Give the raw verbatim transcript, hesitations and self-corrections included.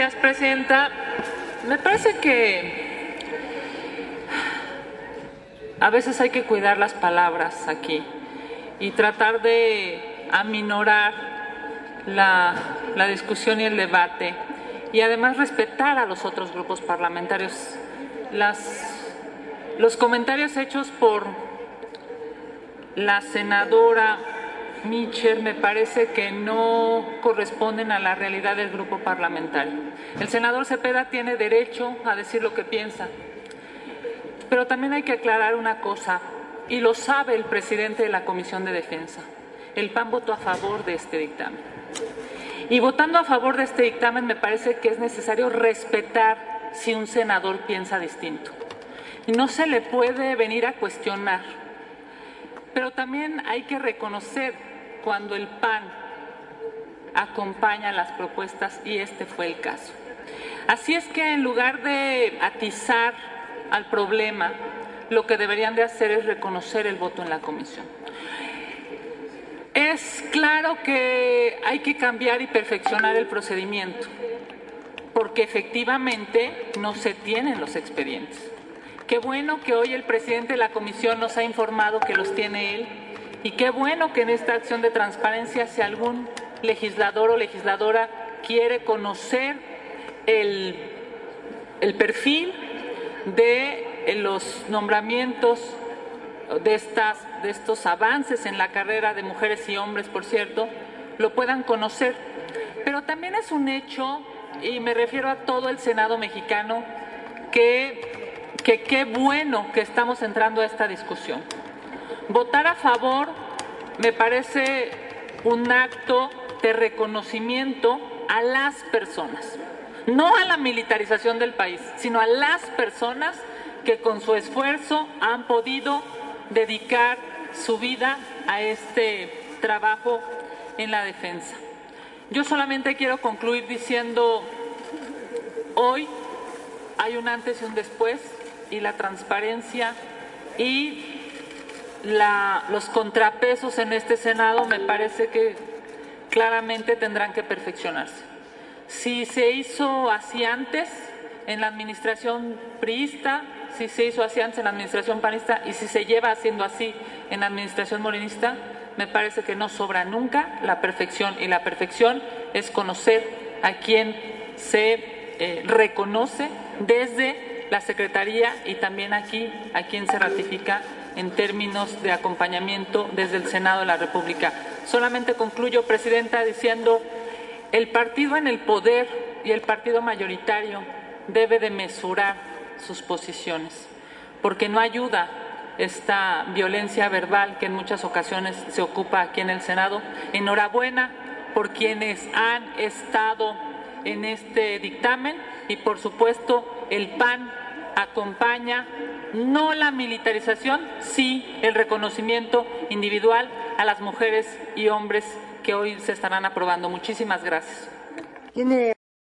Gracias, Presidenta. Me parece que a veces hay que cuidar las palabras aquí y tratar de aminorar la, la discusión y el debate y además respetar a los otros grupos parlamentarios. Las, los comentarios hechos por la senadora Micher me parece que no corresponden a la realidad del grupo parlamentario. El senador Cepeda tiene derecho a decir lo que piensa, pero también hay que aclarar una cosa, y lo sabe el presidente de la Comisión de Defensa. El P A N votó a favor de este dictamen. Y votando a favor de este dictamen me parece que es necesario respetar si un senador piensa distinto. Y no se le puede venir a cuestionar, pero también hay que reconocer cuando el P A N acompaña las propuestas, y este fue el caso. Así es que en lugar de atizar al problema, lo que deberían de hacer es reconocer el voto en la comisión. Es claro que hay que cambiar y perfeccionar el procedimiento, porque efectivamente no se tienen los expedientes. Qué bueno que hoy el presidente de la comisión nos ha informado que los tiene él, y qué bueno que en esta acción de transparencia, si algún legislador o legisladora quiere conocer el, el perfil de los nombramientos de, estas, de estos avances en la carrera de mujeres y hombres, por cierto, lo puedan conocer. Pero también es un hecho, y me refiero a todo el Senado mexicano, que que qué bueno que estamos entrando a esta discusión. Votar a favor me parece un acto de reconocimiento a las personas, no a la militarización del país, sino a las personas que con su esfuerzo han podido dedicar su vida a este trabajo en la defensa. Yo solamente quiero concluir diciendo, hoy hay un antes y un después, y la transparencia y la, los contrapesos en este Senado me parece que claramente tendrán que perfeccionarse. Si se hizo así antes en la administración priista, si se hizo así antes en la administración panista y si se lleva haciendo así en la administración morenista, me parece que no sobra nunca la perfección, y la perfección es conocer a quien se eh, reconoce desde la Secretaría y también aquí a quien se ratifica en términos de acompañamiento desde el Senado de la República. Solamente concluyo, Presidenta, diciendo el partido en el poder y el partido mayoritario debe de mesurar sus posiciones, porque no ayuda esta violencia verbal que en muchas ocasiones se ocupa aquí en el Senado. Enhorabuena por quienes han estado en este dictamen y, por supuesto, el P A N acompaña no la militarización, sí el reconocimiento individual a las mujeres y hombres que hoy se estarán aprobando. Muchísimas gracias. Tiene